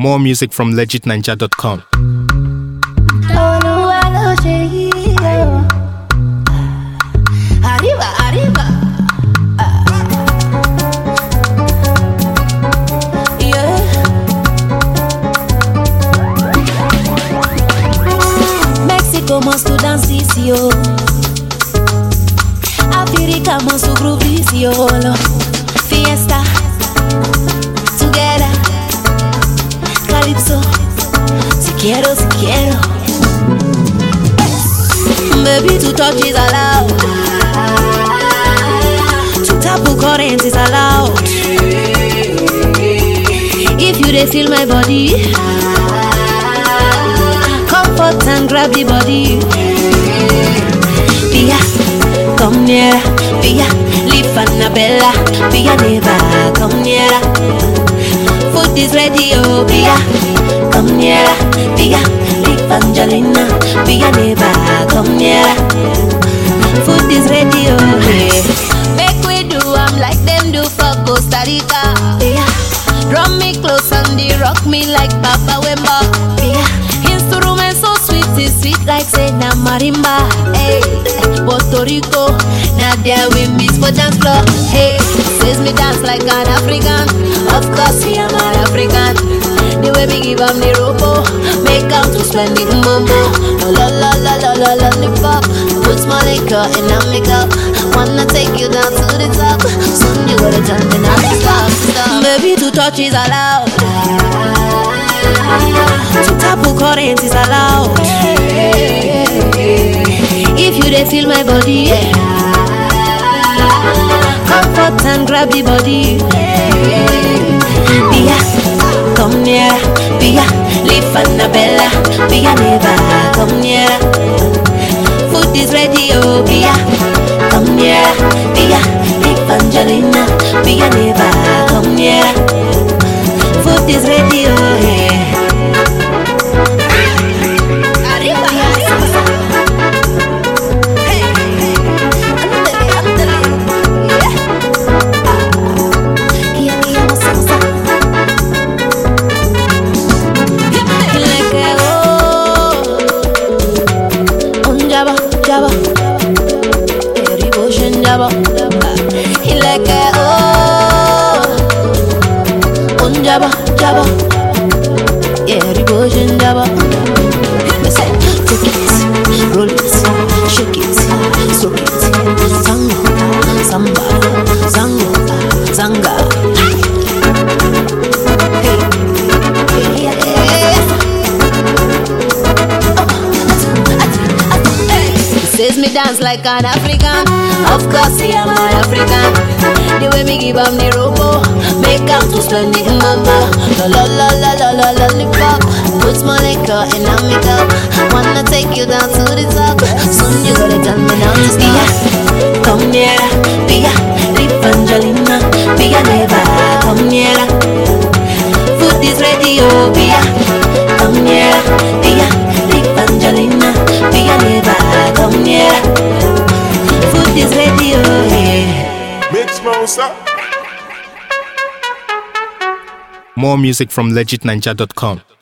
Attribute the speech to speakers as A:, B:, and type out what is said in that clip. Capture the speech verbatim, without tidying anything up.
A: More music from legit ninja dot com.
B: Arriba, arriba. Yeah. Mexico must to dance this yo. Africa must to groove this yo. Fiesta together. Calypso. Si quiero, si quiero. Baby, to touch is allowed. To tap current is allowed. If you dey feel my body, comfort and grab the body. Pia, come nearer. Pia, leave Annabella. Pia, never come nearer. Food is ready, oh Pia, come nearer. Pia, leave Angelina. Pia, never come nearer. Food is ready, oh yeah. Make we do, I'm like them do for Costa Rica. Yeah. Drum me close and they rock me like Papa Wemba. Yeah. Instrument so sweet, it's sweet like say na marimba. Hey, Puerto Rico, now there we meet for dance floor. Hey, says me dance like an African. Of course, I am an African. The way me give am the robo, make am to spend it mumbo. La la la la la la lollipop. Put my liquor in a makeup. Wanna take you down to the top. Soon you gotta jump in on the stop, stop. Baby, to touch is allowed. To tap current is allowed. If you dey feel my body, comfort and grab the body. Pia, come near. Pia, leave Annabella. Pia, never come near. Food is ready, oh Pia, come near. Pia, leave Angelina. Pia, never come near. Food is ready, oh yeah. Arriba, arriba. Hey, hey, andale, andale. Yeah. Kia, kia, masa, masa. Like oh, on Java, Java. Every ocean Java. He like oh, on Java, Java. Every ocean Java. Me say, take it, roll it, shake it, soak it, tango, samba, zango, zanga. Hey, hey, hey. Says me dance like an African. Of course, I am an African. The way me give am the robo, make am to spend it mama. La la la la la la lollipop. Put my liquor in a makeup. Wanna take you down to the top. Soon you gotta tell me now to stop. Come near, Pia, leave Angelina. Pia, never come near. Food is ready, oh Pia, come near. Pia, leave Angelina. Pia, never come near. Food is ready, oh yeah.
C: Mix monster.
A: More music from legit ninja dot com.